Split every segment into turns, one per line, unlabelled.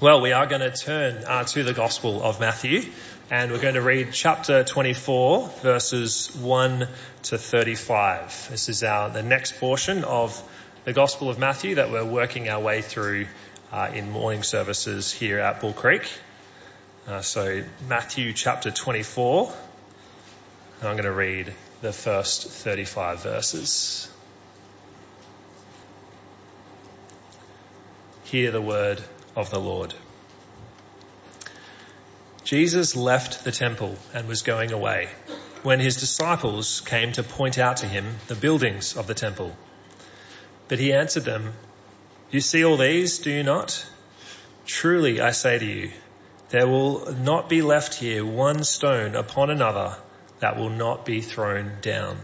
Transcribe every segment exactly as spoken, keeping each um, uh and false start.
Well, we are going to turn uh, to the Gospel of Matthew, and we're going to read chapter twenty-four, verses one to thirty-five. This is our the next portion of the Gospel of Matthew that we're working our way through uh, in morning services here at Bull Creek. Uh, so Matthew chapter twenty-four, and I'm going to read the first thirty-five verses. Hear the word of the Lord. Jesus left the temple and was going away when his disciples came to point out to him the buildings of the temple. But he answered them, "You see all these, do you not? Truly I say to you, there will not be left here one stone upon another that will not be thrown down."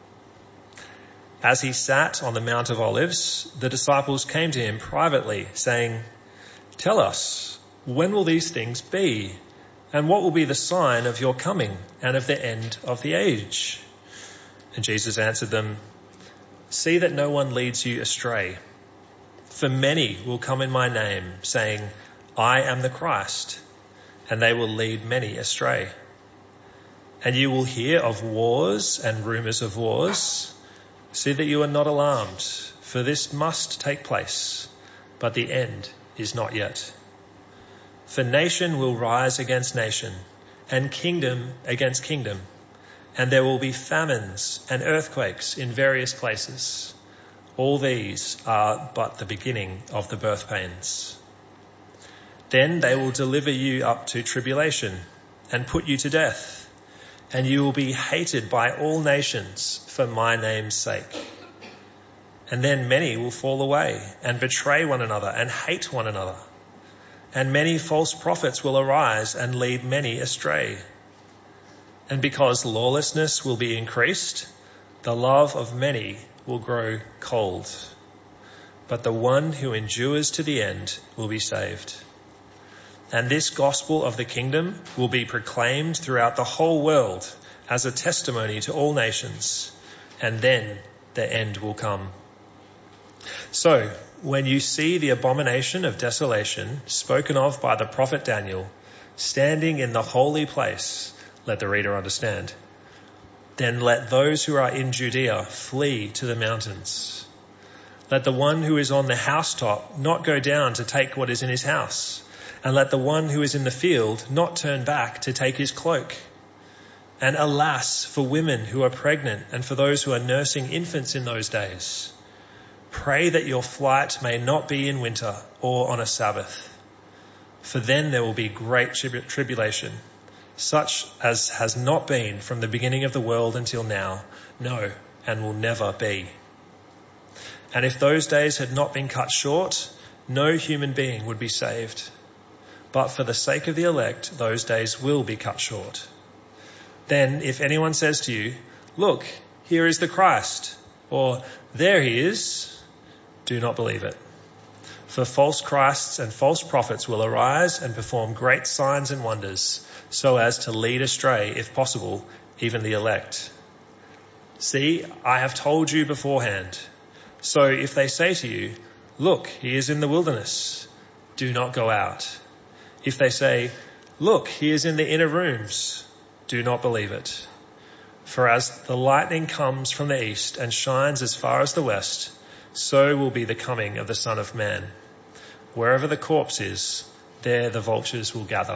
As he sat on the Mount of Olives, the disciples came to him privately, saying, "Tell us, when will these things be? And what will be the sign of your coming and of the end of the age?" And Jesus answered them, "See that no one leads you astray. For many will come in my name, saying, 'I am the Christ,' and they will lead many astray. And you will hear of wars and rumours of wars. See that you are not alarmed, for this must take place, but the end is not yet. For nation will rise against nation, and kingdom against kingdom, and there will be famines and earthquakes in various places. All these are but the beginning of the birth pains. Then they will deliver you up to tribulation and put you to death, and you will be hated by all nations for my name's sake. And then many will fall away and betray one another and hate one another. And many false prophets will arise and lead many astray. And because lawlessness will be increased, the love of many will grow cold. But the one who endures to the end will be saved. And this gospel of the kingdom will be proclaimed throughout the whole world as a testimony to all nations, and then the end will come. So, when you see the abomination of desolation spoken of by the prophet Daniel standing in the holy place, let the reader understand. Then let those who are in Judea flee to the mountains. Let the one who is on the housetop not go down to take what is in his house, and let the one who is in the field not turn back to take his cloak. And alas for women who are pregnant and for those who are nursing infants in those days. Pray that your flight may not be in winter or on a Sabbath, for then there will be great trib- tribulation, such as has not been from the beginning of the world until now, no, and will never be. And if those days had not been cut short, no human being would be saved. But for the sake of the elect, those days will be cut short. Then if anyone says to you, 'Look, here is the Christ,' or 'There he is,' do not believe it. For false Christs and false prophets will arise and perform great signs and wonders, so as to lead astray, if possible, even the elect. See, I have told you beforehand. So if they say to you, 'Look, he is in the wilderness,' do not go out. If they say, 'Look, he is in the inner rooms,' do not believe it. For as the lightning comes from the east and shines as far as the west, so will be the coming of the Son of Man. Wherever the corpse is, there the vultures will gather.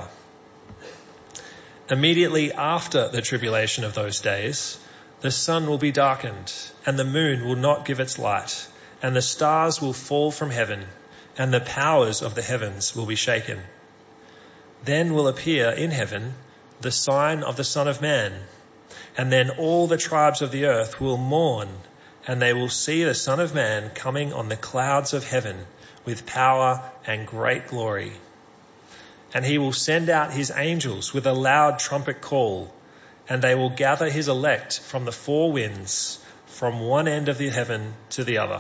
Immediately after the tribulation of those days, the sun will be darkened, and the moon will not give its light, and the stars will fall from heaven, and the powers of the heavens will be shaken. Then will appear in heaven the sign of the Son of Man, and then all the tribes of the earth will mourn, and they will see the Son of Man coming on the clouds of heaven with power and great glory. And he will send out his angels with a loud trumpet call, and they will gather his elect from the four winds, from one end of the heaven to the other.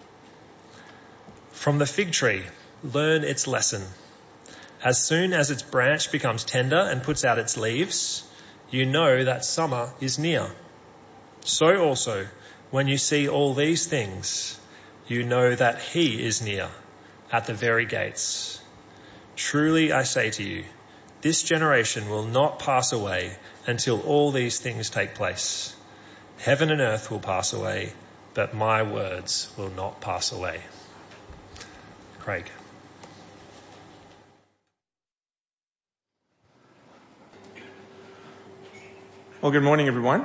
From the fig tree, learn its lesson. As soon as its branch becomes tender and puts out its leaves, you know that summer is near. So also, when you see all these things, you know that he is near, at the very gates. Truly I say to you, this generation will not pass away until all these things take place. Heaven and earth will pass away, but my words will not pass away. Craig.
Well, good morning, everyone.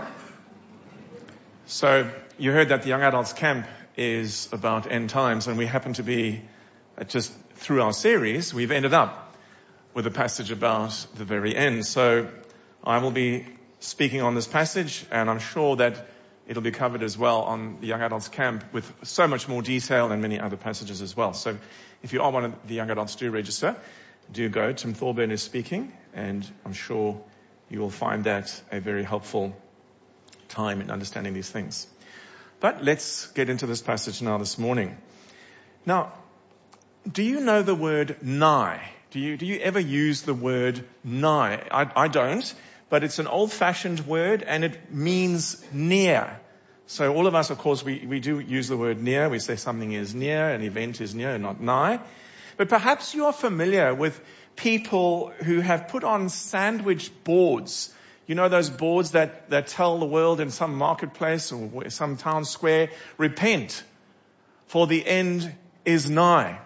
So you heard that the Young Adults Camp is about end times, and we happen to be, uh, just through our series, we've ended up with a passage about the very end. So I will be speaking on this passage, and I'm sure that it'll be covered as well on the Young Adults Camp with so much more detail and many other passages as well. So if you are one of the young adults, do register. Do go. Tim Thorburn is speaking, and I'm sure you will find that a very helpful time in understanding these things. But let's get into this passage now this morning. Now, do you know the word nigh? Do you, do you ever use the word nigh? I, I don't, but it's an old-fashioned word and it means near. So all of us, of course, we, we do use the word near. We say something is near, an event is near, not nigh. But perhaps you are familiar with people who have put on sandwich boards. You know those boards that, that tell the world in some marketplace or some town square, repent, for the end is nigh.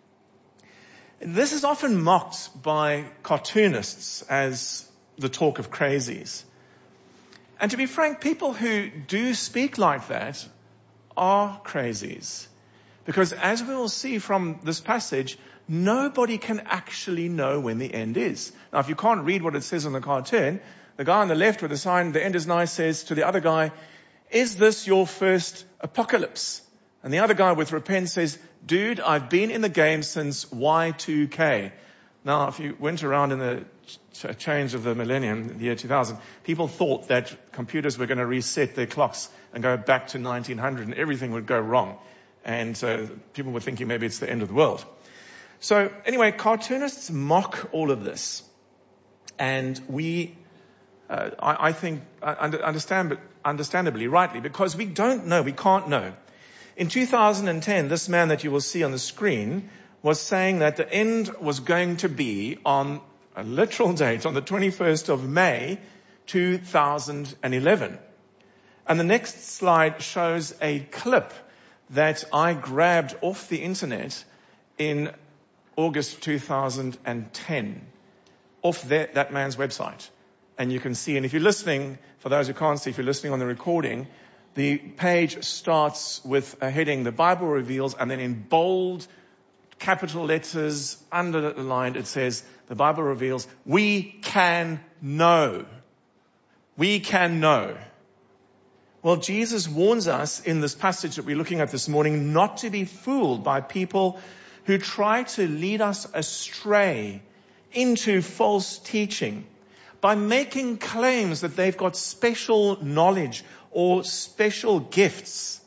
This is often mocked by cartoonists as the talk of crazies. And to be frank, people who do speak like that are crazies. Because as we will see from this passage, nobody can actually know when the end is. Now, if you can't read what it says on the cartoon, the guy on the left with the sign, the end is nigh, says to the other guy, is this your first apocalypse? And the other guy with repent says, dude, I've been in the game since Y two K. Now, if you went around in the ch- change of the millennium, the year two thousand, people thought that computers were going to reset their clocks and go back to nineteen hundred and everything would go wrong. And uh, people were thinking maybe it's the end of the world. So anyway, cartoonists mock all of this. And we, uh, I, I think, uh, understand, understandably, rightly, because we don't know, we can't know. In two thousand ten, this man that you will see on the screen was saying that the end was going to be on a literal date, on the twenty-first of May, two thousand eleven. And the next slide shows a clip that I grabbed off the internet in August two thousand ten, off that, that man's website. And you can see, and if you're listening, for those who can't see, if you're listening on the recording, the page starts with a heading, the Bible reveals, and then in bold capital letters underlined, it says, the Bible reveals, we can know. We can know. Well, Jesus warns us in this passage that we're looking at this morning not to be fooled by people who try to lead us astray into false teaching by making claims that they've got special knowledge or special gifts.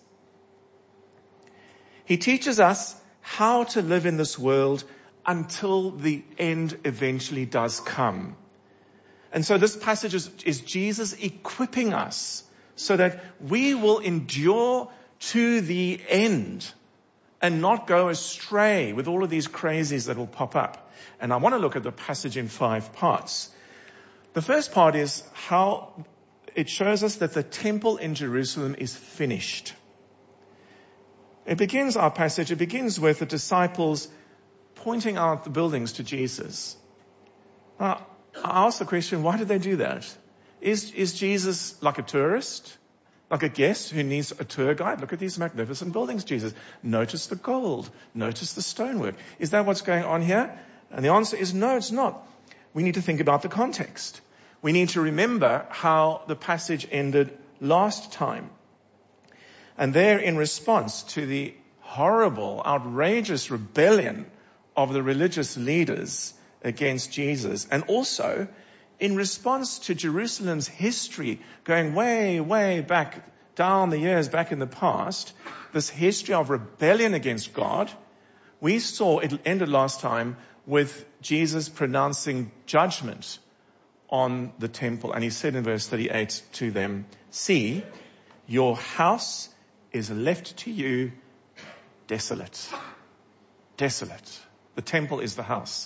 He teaches us how to live in this world until the end eventually does come. And so this passage is, is Jesus equipping us so that we will endure to the end and not go astray with all of these crazies that will pop up. And I want to look at the passage in five parts. The first part is how it shows us that the temple in Jerusalem is finished. It begins, our passage, it begins with the disciples pointing out the buildings to Jesus. Now, I ask the question, why did they do that? Is, is Jesus like a tourist? Like a guest who needs a tour guide? Look at these magnificent buildings, Jesus. Notice the gold. Notice the stonework. Is that what's going on here? And the answer is no, it's not. We need to think about the context. We need to remember how the passage ended last time. And there, in response to the horrible, outrageous rebellion of the religious leaders against Jesus, and also in response to Jerusalem's history going way, way back down the years, back in the past, this history of rebellion against God, we saw it ended last time with Jesus pronouncing judgment on the temple. And he said in verse thirty-eight to them, see, your house is left to you desolate. Desolate. The temple is the house.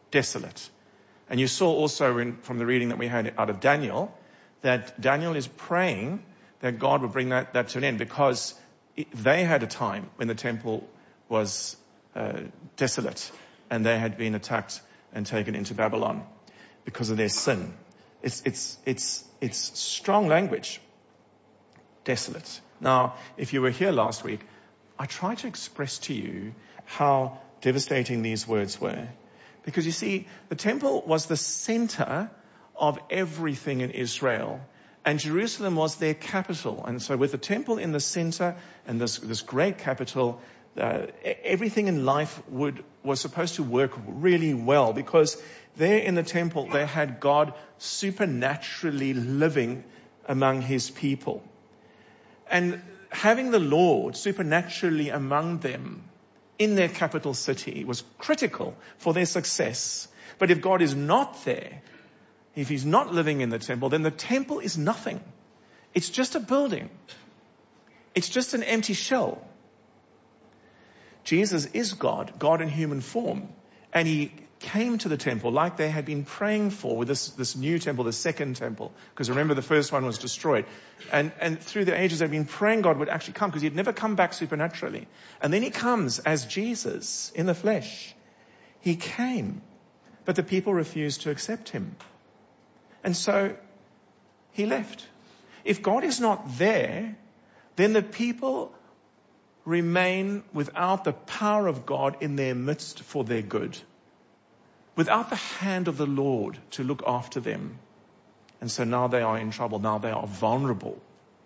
desolate. And you saw also in, from the reading that we had out of Daniel, that Daniel is praying that God would bring that, that to an end, because it, they had a time when the temple was uh, desolate and they had been attacked and taken into Babylon because of their sin. It's, it's, it's, it's strong language. Desolate. Now, if you were here last week, I tried to express to you how devastating these words were. Because you see, the temple was the center of everything in Israel, and Jerusalem was their capital. And so with the temple in the center and this, this great capital, uh, everything in life would, was supposed to work really well, because there in the temple, they had God supernaturally living among his people. And having the Lord supernaturally among them in their capital city was critical for their success. But if God is not there, if he's not living in the temple, then the temple is nothing. It's just a building. It's just an empty shell. Jesus is God, God in human form. And he came to the temple like they had been praying for with this, this new temple, the second temple. Because remember, the first one was destroyed. And, and through the ages, they've been praying God would actually come, because he'd never come back supernaturally. And then he comes as Jesus in the flesh. He came, but the people refused to accept him. And so he left. If God is not there, then the people remain without the power of God in their midst for their good, without the hand of the Lord to look after them. And so now they are in trouble. Now they are vulnerable.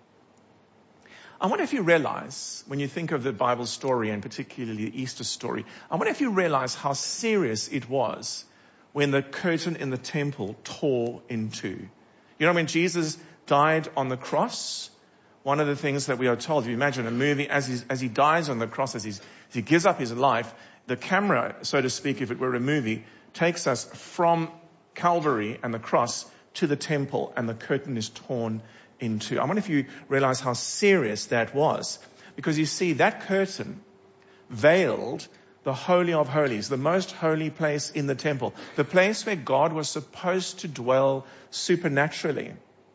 I wonder if you realize, when you think of the Bible story, and particularly the Easter story, I wonder if you realize how serious it was when the curtain in the temple tore in two. You know, when Jesus died on the cross, one of the things that we are told, if you imagine a movie, as, he's, as he dies on the cross, as, he's, as he gives up his life, the camera, so to speak, if it were a movie, takes us from Calvary and the cross to the temple, and the curtain is torn in two. I wonder if you realize how serious that was. Because you see, that curtain veiled the Holy of Holies, the most holy place in the temple, the place where God was supposed to dwell supernaturally.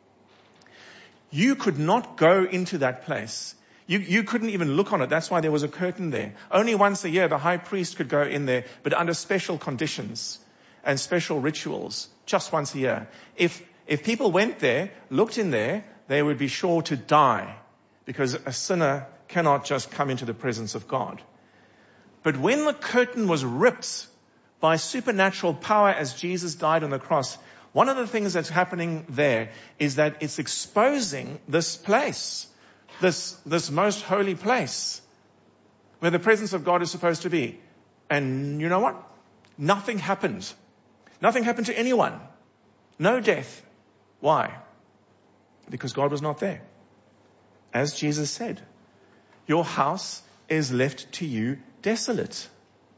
You could not go into that place. You, you couldn't even look on it. That's why there was a curtain there. Only once a year the high priest could go in there, but under special conditions and special rituals, just once a year. If, if people went there, looked in there, they would be sure to die, because a sinner cannot just come into the presence of God. But when the curtain was ripped by supernatural power as Jesus died on the cross, one of the things that's happening there is that it's exposing this place, this, this most holy place where the presence of God is supposed to be. And you know what? Nothing happened. Nothing happened to anyone. No death. Why? Because God was not there. As Jesus said, your house is left to you desolate.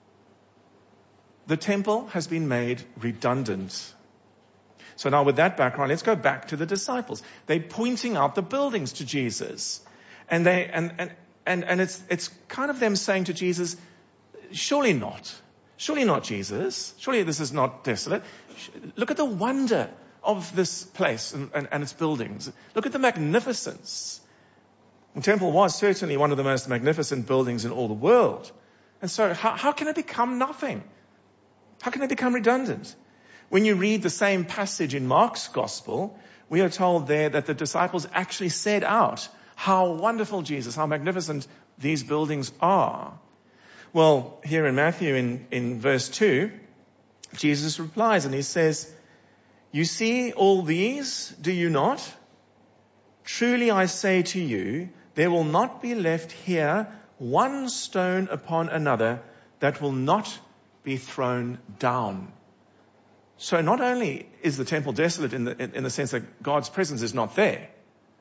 The temple has been made redundant. So now with that background, let's go back to the disciples. They're pointing out the buildings to Jesus. And they, and, and, and, and it's, it's kind of them saying to Jesus, surely not. Surely not, Jesus. Surely this is not desolate. Look at the wonder of this place and, and, and its buildings. Look at the magnificence. The temple was certainly one of the most magnificent buildings in all the world. And so how, how can it become nothing? How can it become redundant? When you read the same passage in Mark's gospel, we are told there that the disciples actually said out how wonderful, Jesus, how magnificent these buildings are. Well, here in Matthew in, in verse two, Jesus replies and he says, you see all these, do you not? Truly I say to you, there will not be left here one stone upon another that will not be thrown down. So not only is the temple desolate in the, in the sense that God's presence is not there,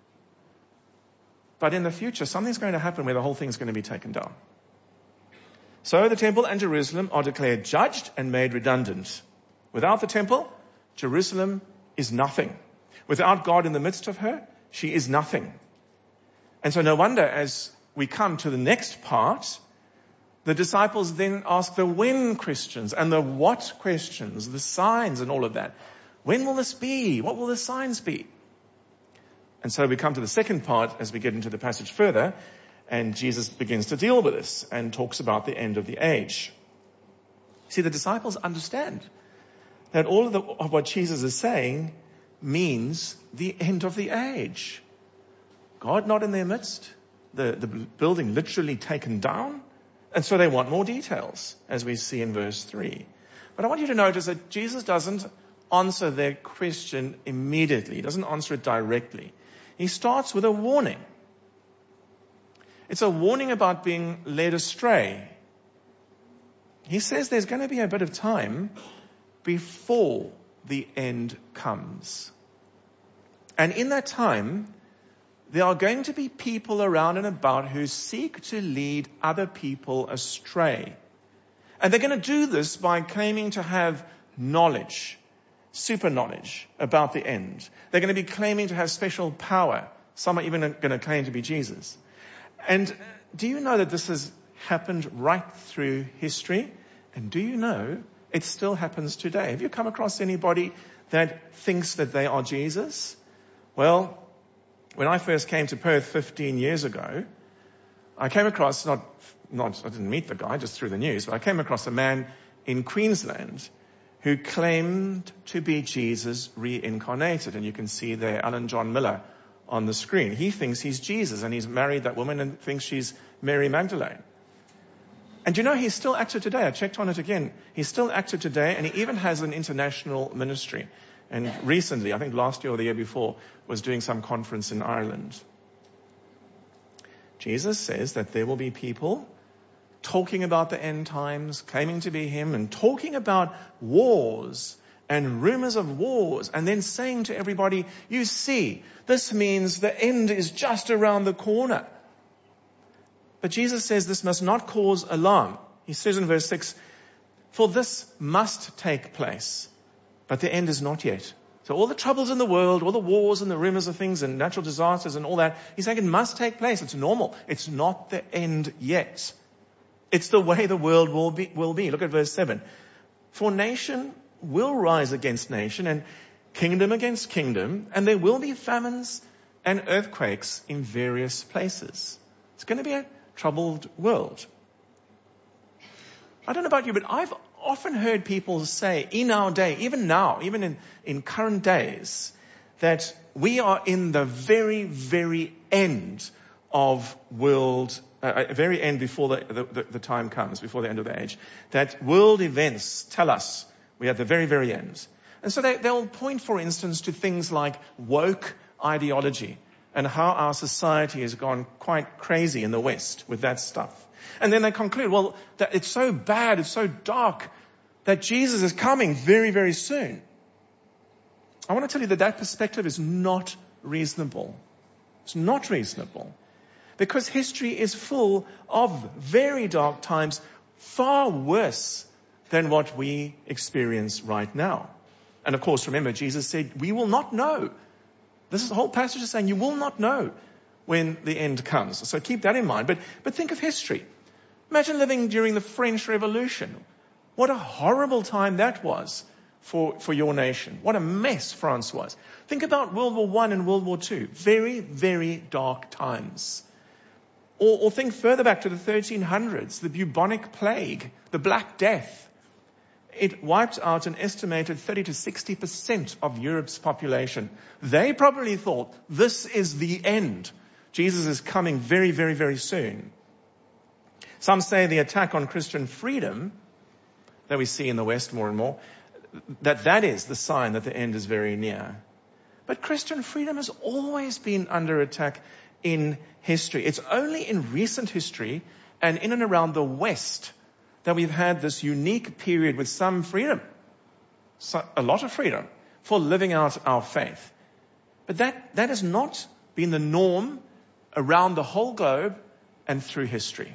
but in the future, something's going to happen where the whole thing's going to be taken down. So the temple and Jerusalem are declared judged and made redundant. Without the temple, Jerusalem is nothing. Without God in the midst of her, she is nothing. And so no wonder as we come to the next part, The disciples then ask the when questions and the what questions, the signs and all of that. When will this be? What will the signs be? And so we come to the second part as we get into the passage further, and Jesus begins to deal with this and talks about the end of the age. See, the disciples understand that all of, the, of what Jesus is saying means the end of the age. God not in their midst, the, the building literally taken down, and so they want more details, as we see in verse three. But I want you to notice that Jesus doesn't answer their question immediately. He doesn't answer it directly. He starts with a warning. It's a warning about being led astray. He says there's going to be a bit of time before the end comes. And in that time, there are going to be people around and about who seek to lead other people astray. And they're going to do this by claiming to have knowledge, super knowledge about the end. They're going to be claiming to have special power. Some are even going to claim to be Jesus. And do you know that this has happened right through history? And do you know it still happens today? Have you come across anybody that thinks that they are Jesus? Well, when I first came to Perth fifteen years ago, I came across, not, not, I didn't meet the guy just through the news, but I came across a man in Queensland who claimed to be Jesus reincarnated. And you can see there Alan John Miller on the screen. He thinks he's Jesus, and he's married that woman and thinks she's Mary Magdalene. And you know, he's still active today. I checked on it again. He's still active today, and he even has an international ministry. And recently, I think last year or the year before, was doing some conference in Ireland. Jesus says that there will be people talking about the end times, claiming to be him, and talking about wars and rumors of wars, and then saying to everybody, you see, this means the end is just around the corner. But Jesus says this must not cause alarm. He says in verse six, for this must take place, but the end is not yet. So all the troubles in the world, all the wars and the rumors of things and natural disasters and all that, he's saying it must take place. It's normal. It's not the end yet. It's the way the world will be. Will be. Look at verse seven. For nation will rise against nation and kingdom against kingdom, and there will be famines and earthquakes in various places. It's going to be a troubled world. I don't know about you, but I've often heard people say in our day, even now, even in, in current days, that we are in the very, very end of world, uh, very end before the, the, the time comes, before the end of the age. That world events tell us we're at the very, very end. And so they, they'll point, for instance, to things like woke ideology and how our society has gone quite crazy in the West with that stuff. And then they conclude, well, that it's so bad, it's so dark, that Jesus is coming very, very soon. I want to tell you that that perspective is not reasonable. It's not reasonable. Because history is full of very dark times, far worse than what we experience right now. And of course, remember, Jesus said, we will not know. This is the whole passage is saying you will not know when the end comes. So keep that in mind. But, but think of history. Imagine living during the French Revolution. What a horrible time that was for, for your nation. What a mess France was. Think about World War One and World War Two. Very, very dark times. Or, or think further back to the thirteen hundreds, the bubonic plague, the Black Death. It wiped out an estimated thirty to sixty percent of Europe's population. They probably thought, this is the end. Jesus is coming very, very, very soon. Some say the attack on Christian freedom that we see in the West more and more, that that is the sign that the end is very near. But Christian freedom has always been under attack in history. It's only in recent history and in and around the West that we've had this unique period with some freedom, so, a lot of freedom for living out our faith. But that, that has not been the norm around the whole globe and through history.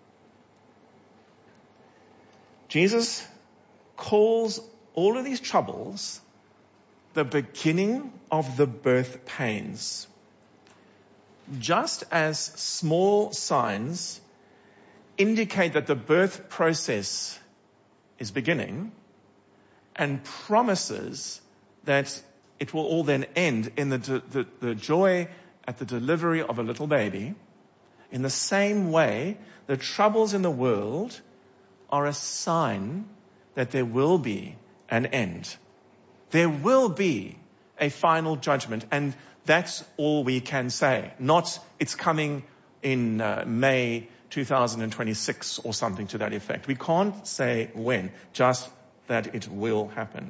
Jesus calls all of these troubles the beginning of the birth pains. Just as small signs indicate that the birth process is beginning and promises that it will all then end in the, the, the joy at the delivery of a little baby. In the same way, the troubles in the world are a sign that there will be an end. There will be a final judgment, and that's all we can say. Not it's coming in uh, May two thousand twenty-six or something to that effect. We can't say when, just that it will happen.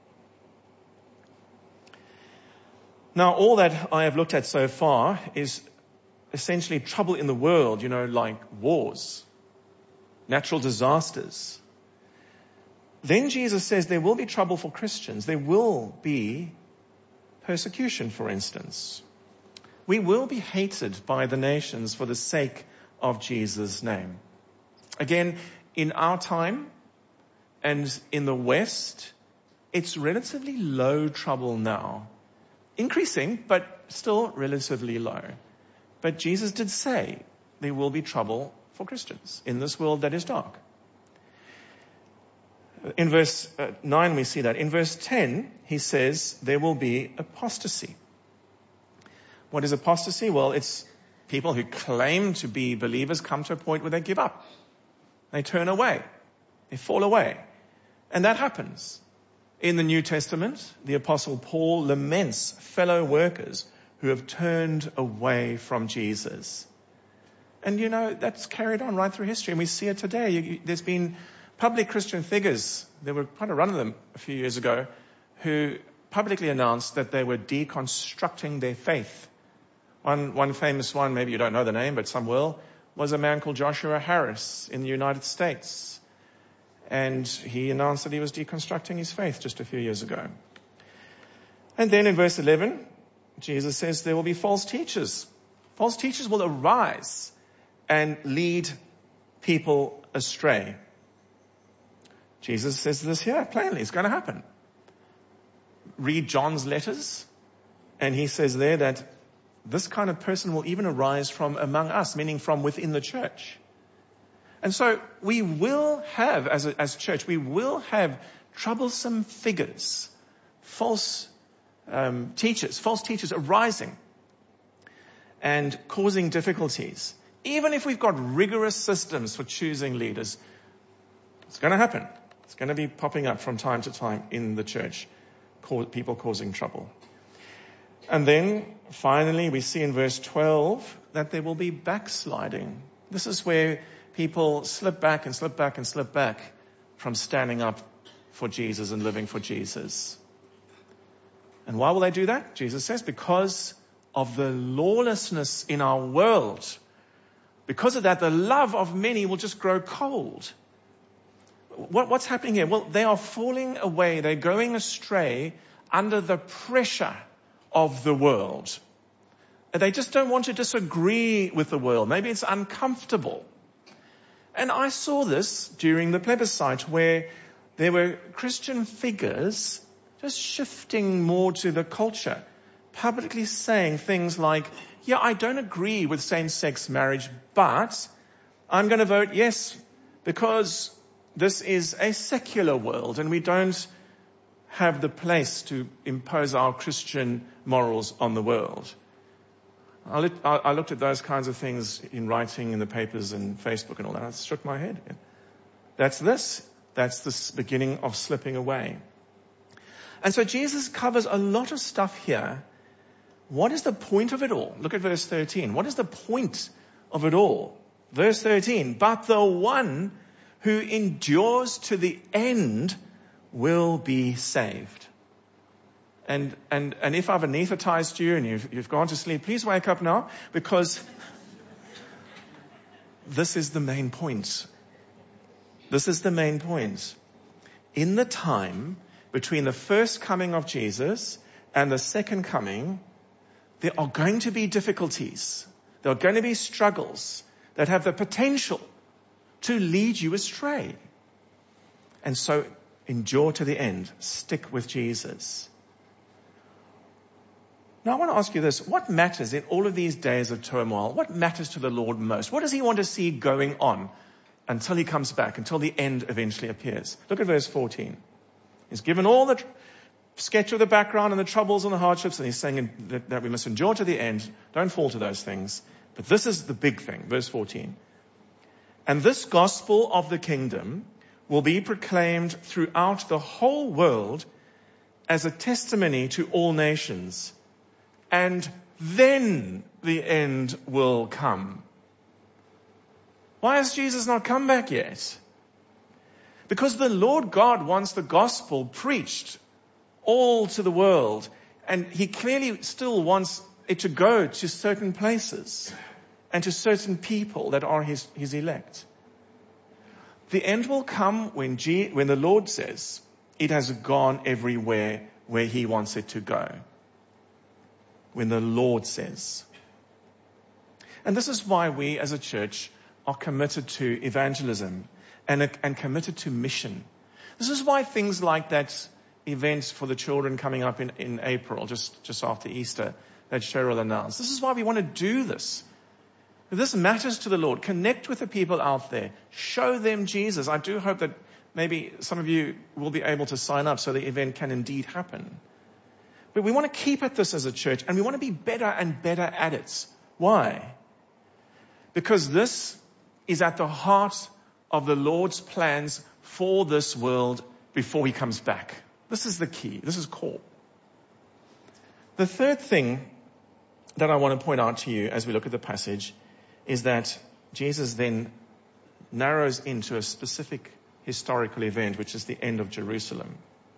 Now, all that I have looked at so far is essentially trouble in the world, you know, like wars, natural disasters. Then Jesus says there will be trouble for Christians. There will be persecution, for instance. We will be hated by the nations for the sake of Jesus' name. Again, in our time and in the West, it's relatively low trouble now. Increasing, but still relatively low. But Jesus did say there will be trouble for Christians in this world that is dark. In verse nine we see that. In verse ten, he says there will be apostasy. What is apostasy? Well, it's people who claim to be believers come to a point where they give up. They turn away. They fall away. And that happens. In the New Testament, the Apostle Paul laments fellow workers who have turned away from Jesus. And you know, that's carried on right through history, and we see it today. There's been public Christian figures, there were quite a run of them a few years ago, who publicly announced that they were deconstructing their faith. One, one famous one, maybe you don't know the name, but some will, was a man called Joshua Harris in the United States. And he announced that he was deconstructing his faith just a few years ago. And then in verse eleven, Jesus says there will be false teachers. False teachers will arise and lead people astray. Jesus says this here plainly. It's going to happen. Read John's letters, and he says there that this kind of person will even arise from among us, meaning from within the church. And so we will have, as a as church, we will have troublesome figures, false um, teachers, false teachers arising and causing difficulties. Even if we've got rigorous systems for choosing leaders, it's going to happen. It's going to be popping up from time to time in the church, people causing trouble. And then finally, we see in verse twelve that there will be backsliding. This is where people slip back and slip back and slip back from standing up for Jesus and living for Jesus. And why will they do that? Jesus says, because of the lawlessness in our world. Because of that, the love of many will just grow cold. What, what's happening here? Well, they are falling away. They're going astray under the pressure of the world. They just don't want to disagree with the world. Maybe it's uncomfortable. And I saw this during the plebiscite, where there were Christian figures just shifting more to the culture, publicly saying things like, yeah, I don't agree with same-sex marriage, but I'm going to vote yes because this is a secular world and we don't have the place to impose our Christian morals on the world. I looked, I looked at those kinds of things in writing in the papers and Facebook and all that. I shook my head. That's this. That's the beginning of slipping away. And so Jesus covers a lot of stuff here. What is the point of it all? Look at verse thirteen. What is the point of it all? Verse thirteen. But the one who endures to the end will be saved. And, and, and if I've anesthetized you and you've, you've gone to sleep, please wake up now, because this is the main point. This is the main point. In the time between the first coming of Jesus and the second coming, there are going to be difficulties. There are going to be struggles that have the potential to lead you astray. And so endure to the end. Stick with Jesus. Now I want to ask you this. What matters in all of these days of turmoil? What matters to the Lord most? What does he want to see going on until he comes back, until the end eventually appears. Look at verse fourteen. He's given all the tr- sketch of the background and the troubles and the hardships, and he's saying that, that we must endure to the end. Don't fall to those things. But this is the big thing, verse fourteen. And this gospel of the kingdom will be proclaimed throughout the whole world as a testimony to all nations. And then the end will come. Why has Jesus not come back yet? Because the Lord God wants the gospel preached all to the world. And he clearly still wants it to go to certain places and to certain people that are his, his elect. The end will come when, G, when the Lord says it has gone everywhere where he wants it to go. When the Lord says. And this is why we as a church are committed to evangelism and, and committed to mission. This is why things like that event for the children coming up in, in April, just, just after Easter, that Cheryl announced. This is why we want to do this. This matters to the Lord. Connect with the people out there. Show them Jesus. I do hope that maybe some of you will be able to sign up so the event can indeed happen. But we want to keep at this as a church, and we want to be better and better at it. Why? Because this is at the heart of the Lord's plans for this world before he comes back. This is the key. This is core. The third thing that I want to point out to you as we look at the passage is that Jesus then narrows into a specific historical event, which is the end of Jerusalem.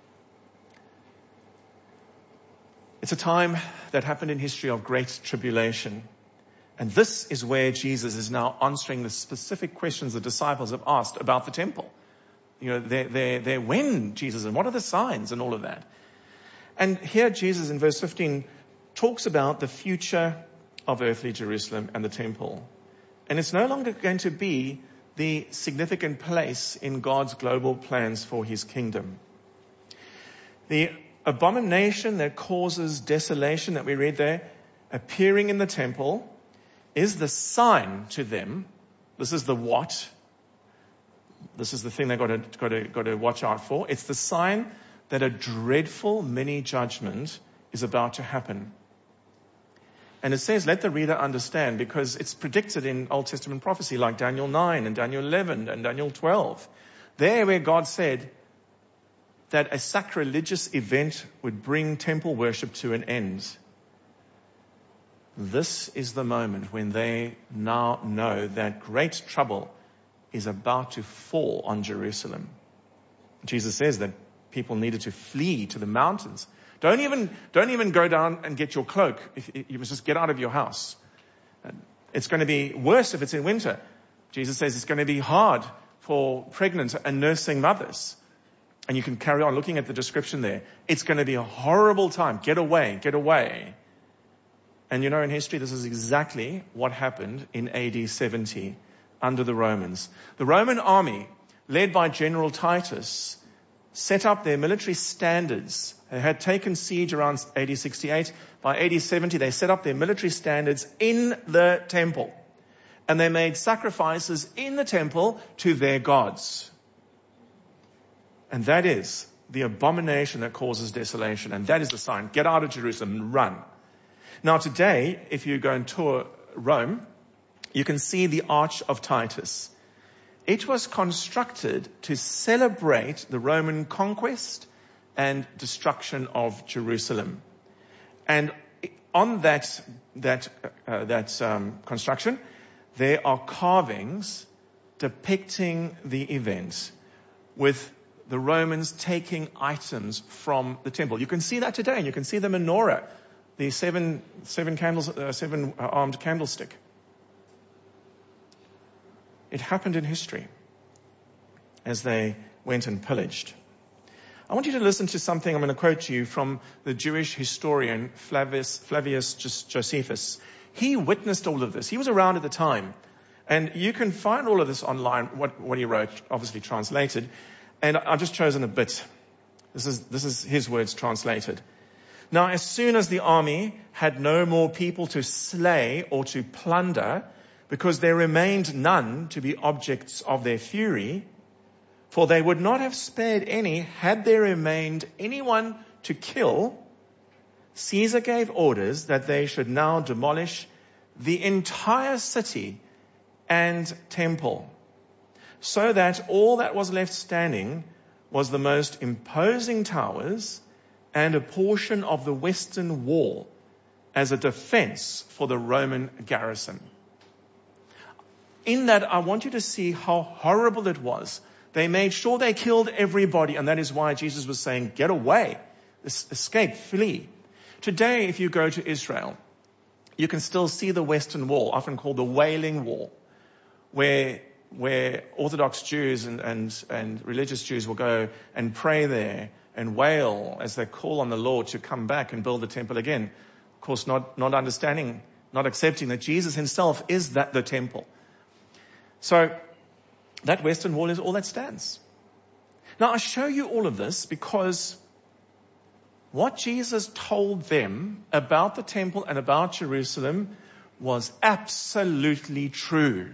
It's a time that happened in history of great tribulation. And this is where Jesus is now answering the specific questions the disciples have asked about the temple. You know, they're, they're, they're when, Jesus, and what are the signs and all of that? And here Jesus in verse fifteen talks about the future of earthly Jerusalem and the temple. And it's no longer going to be the significant place in God's global plans for his kingdom. The abomination that causes desolation that we read there, appearing in the temple, is the sign to them. This is the what. This is the thing they've got to, got to, got to watch out for. It's the sign that a dreadful mini judgment is about to happen. And it says, let the reader understand, because it's predicted in Old Testament prophecy like Daniel nine and Daniel eleven and Daniel twelve. There where God said that a sacrilegious event would bring temple worship to an end. This is the moment when they now know that great trouble is about to fall on Jerusalem. Jesus says that people needed to flee to the mountains. Don't even, don't even go down and get your cloak. If, you must just get out of your house. It's going to be worse if it's in winter. Jesus says it's going to be hard for pregnant and nursing mothers. And you can carry on looking at the description there. It's going to be a horrible time. Get away, get away. And you know, in history, this is exactly what happened in A D seventy under the Romans. The Roman army, led by General Titus, set up their military standards. They had taken siege around A D sixty-eight. By A D seventy, they set up their military standards in the temple. And they made sacrifices in the temple to their gods. And that is the abomination that causes desolation. And that is the sign. Get out of Jerusalem and run. Now today, if you go and tour Rome, you can see the Arch of Titus. It was constructed to celebrate the Roman conquest and destruction of Jerusalem. And on that, that, uh, that um, construction, there are carvings depicting the event with the Romans taking items from the temple. You can see that today, and you can see the menorah, the seven, seven candles, uh, seven armed candlestick. It happened in history as they went and pillaged. I want you to listen to something I'm going to quote you from the Jewish historian Flavius, Flavius Josephus. He witnessed all of this. He was around at the time. And you can find all of this online, what, what he wrote, obviously translated. And I've just chosen a bit. This is, this is his words translated. Now, as soon as the army had no more people to slay or to plunder, because there remained none to be objects of their fury, for they would not have spared any had there remained anyone to kill. Caesar gave orders that they should now demolish the entire city and temple, so that all that was left standing was the most imposing towers and a portion of the western wall as a defense for the Roman garrison. In that, I want you to see how horrible it was. They made sure they killed everybody, and that is why Jesus was saying, get away, escape, flee. Today, if you go to Israel, you can still see the Western Wall, often called the Wailing Wall, where where Orthodox Jews and, and, and religious Jews will go and pray there and wail as they call on the Lord to come back and build the temple again. Of course, not, not understanding, not accepting that Jesus himself is that the temple. So that Western Wall is all that stands. Now, I show you all of this because what Jesus told them about the temple and about Jerusalem was absolutely true.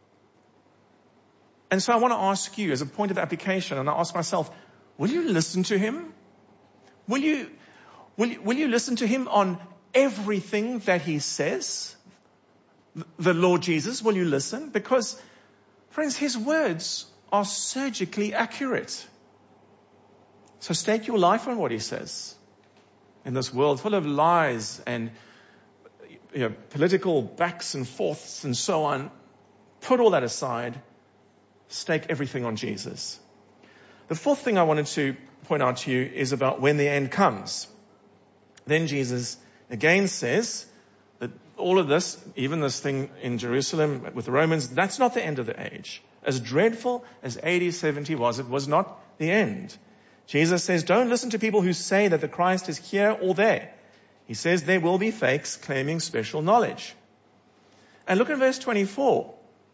And so I want to ask you as a point of application, and I ask myself, will you listen to him? Will you, will you, will you listen to him on everything that he says? The Lord Jesus, will you listen? Because, friends, his words are surgically accurate. So stake your life on what he says. In this world full of lies and you know, political backs and forths and so on, put all that aside, stake everything on Jesus. The fourth thing I wanted to point out to you is about when the end comes. Then Jesus again says that all of this, even this thing in Jerusalem with the Romans, that's not the end of the age. As dreadful as A D seventy was, it was not the end. Jesus says, don't listen to people who say that the Christ is here or there. He says there will be fakes claiming special knowledge. And look at verse twenty-four.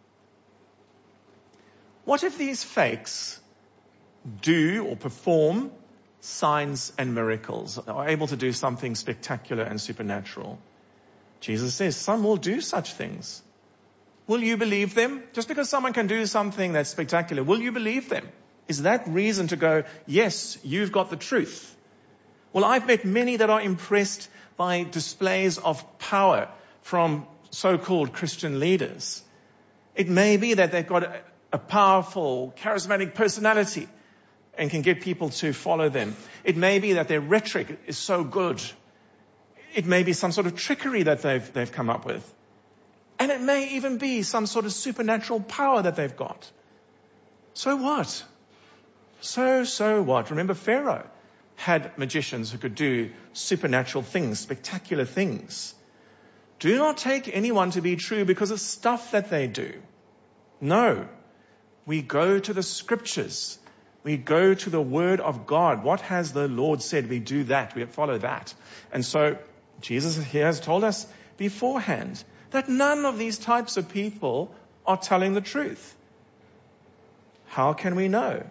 What if these fakes do or perform signs and miracles, are able to do something spectacular and supernatural? Jesus says some will do such things. Will you believe them? Just because someone can do something that's spectacular, will you believe them? Is that reason to go, yes, you've got the truth? Well, I've met many that are impressed by displays of power from so-called Christian leaders. It may be that they've got a, a powerful, charismatic personality and can get people to follow them. It may be that their rhetoric is so good. It may be some sort of trickery that they've, they've come up with. And it may even be some sort of supernatural power that they've got. So what? So, so what? Remember, Pharaoh had magicians who could do supernatural things, spectacular things. Do not take anyone to be true because of stuff that they do. No. We go to the scriptures. We go to the word of God. What has the Lord said? We do that. We follow that. And so Jesus here has told us beforehand that none of these types of people are telling the truth. How can we know?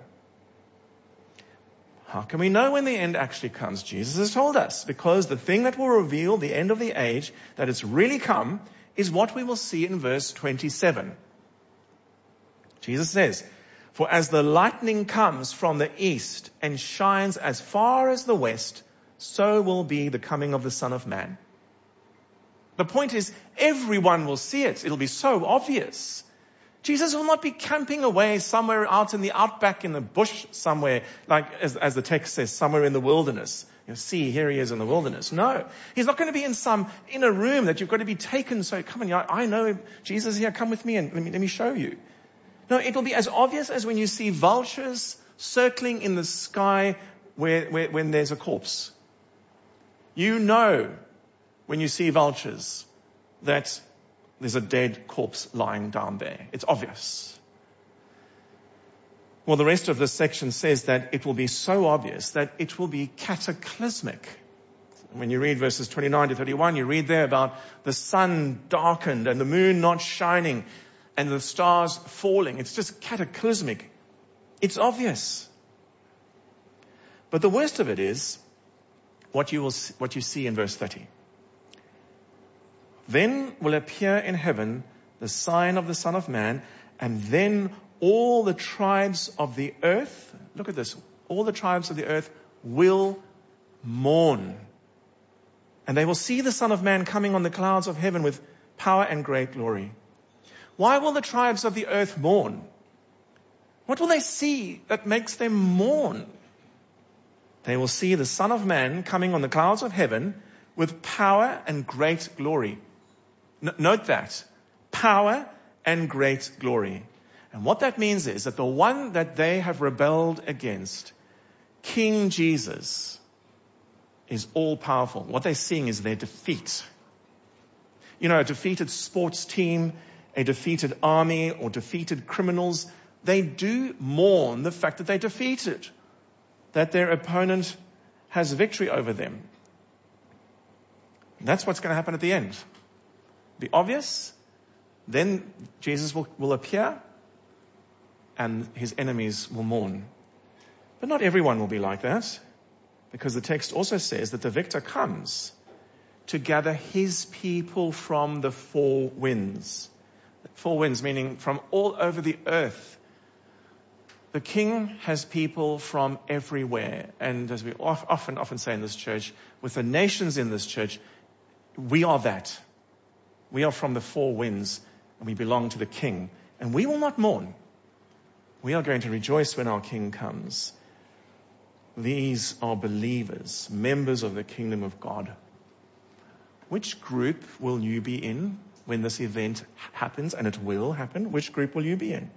How can we know when the end actually comes? Jesus has told us, because the thing that will reveal the end of the age, that it's really come, is what we will see in verse twenty-seven. Jesus says, for as the lightning comes from the east and shines as far as the west, so will be the coming of the Son of Man. The point is, everyone will see it. It'll be so obvious. Jesus will not be camping away somewhere out in the outback in the bush somewhere, like as, as the text says, somewhere in the wilderness. You know, see, here he is in the wilderness. No, he's not going to be in some inner room that you've got to be taken. So come on, I know him. Jesus here, come with me and let me, let me show you. No, it'll be as obvious as when you see vultures circling in the sky where, where when there's a corpse. You know when you see vultures that there's a dead corpse lying down there. It's obvious. Well, the rest of this section says that it will be so obvious that it will be cataclysmic. When you read verses twenty-nine to thirty-one, you read there about the sun darkened and the moon not shining and the stars falling. It's just cataclysmic. It's obvious. But the worst of it is what you will, what you see in verse thirty. Then will appear in heaven the sign of the Son of Man, and then all the tribes of the earth, look at this, all the tribes of the earth will mourn. And they will see the Son of Man coming on the clouds of heaven with power and great glory. Why will the tribes of the earth mourn? What will they see that makes them mourn? They will see the Son of Man coming on the clouds of heaven with power and great glory. N- note that. Power and great glory. And what that means is that the one that they have rebelled against, King Jesus, is all powerful. What they're seeing is their defeat. You know, a defeated sports team, a defeated army, or defeated criminals, they do mourn the fact that they're defeated, that their opponent has victory over them. That's what's going to happen at the end. Be obvious. Then Jesus will, will appear and his enemies will mourn. But not everyone will be like that, because the text also says that the victor comes to gather his people from the four winds. Four winds meaning from all over the earth. The King has people from everywhere. And as we often, often say in this church, with the nations in this church, we are that. We are from the four winds and we belong to the King. And we will not mourn. We are going to rejoice when our King comes. These are believers, members of the kingdom of God. Which group will you be in when this event happens? And it will happen. Which group will you be in?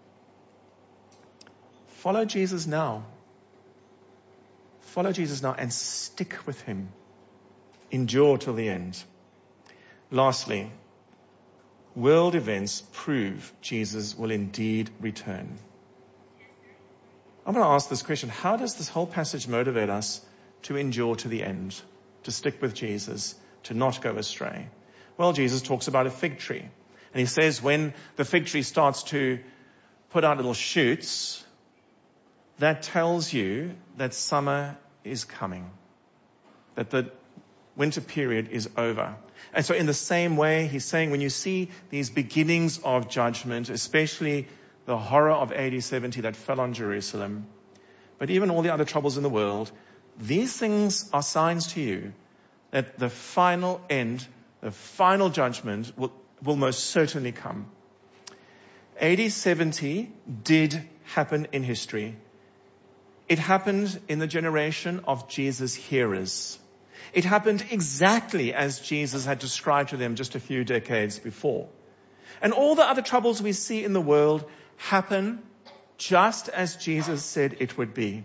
Follow Jesus now. Follow Jesus now and stick with him. Endure till the end. Lastly, world events prove Jesus will indeed return. I'm going to ask this question. How does this whole passage motivate us to endure to the end, to stick with Jesus, to not go astray? Well, Jesus talks about a fig tree. And he says when the fig tree starts to put out little shoots, that tells you that summer is coming, that the winter period is over. And so in the same way, he's saying when you see these beginnings of judgment, especially the horror of A D seventy that fell on Jerusalem, but even all the other troubles in the world, these things are signs to you that the final end, the final judgment will, will most certainly come. A D seventy did happen in history. It happened in the generation of Jesus' hearers. It happened exactly as Jesus had described to them just a few decades before. And all the other troubles we see in the world happen just as Jesus said it would be.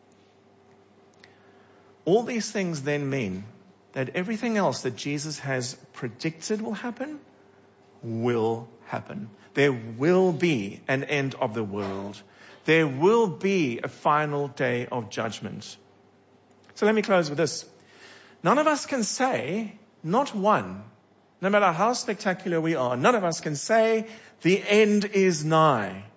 All these things then mean that everything else that Jesus has predicted will happen, will happen. There will be an end of the world. There will be a final day of judgment. So let me close with this. None of us can say, not one, no matter how spectacular we are, none of us can say the end is nigh.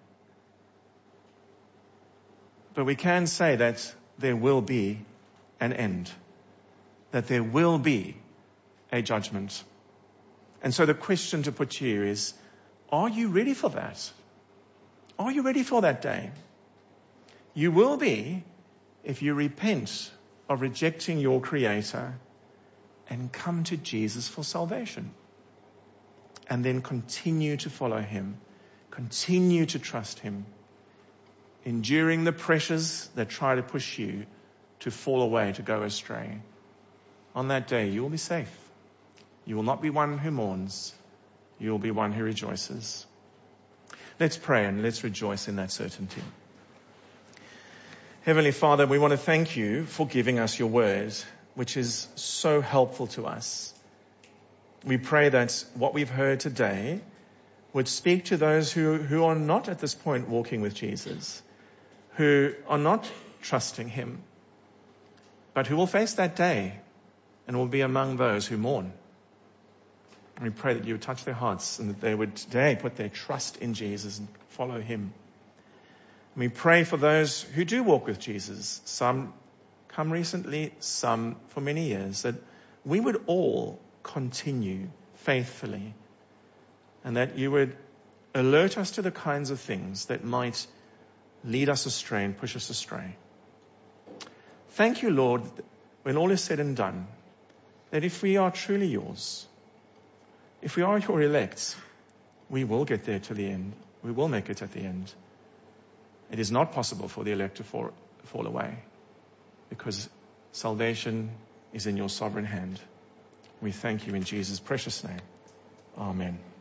But we can say that there will be an end, that there will be a judgment. And so the question to put to you is, are you ready for that? Are you ready for that day? You will be if you repent of rejecting your Creator and come to Jesus for salvation. And then continue to follow him. Continue to trust him. Enduring the pressures that try to push you to fall away, to go astray. On that day, you will be safe. You will not be one who mourns. You will be one who rejoices. Let's pray and let's rejoice in that certainty. Heavenly Father, we want to thank you for giving us your word, which is so helpful to us. We pray that what we've heard today would speak to those who, who are not at this point walking with Jesus, who are not trusting him, but who will face that day and will be among those who mourn. And we pray that you would touch their hearts and that they would today put their trust in Jesus and follow him. And we pray for those who do walk with Jesus, some come recently, some for many years, that we would all continue faithfully and that you would alert us to the kinds of things that might lead us astray and push us astray. Thank you, Lord, when all is said and done, that if we are truly yours, if we are your elect, we will get there to the end. We will make it at the end. It is not possible for the elect to fall, fall away, because salvation is in your sovereign hand. We thank you in Jesus' precious name. Amen.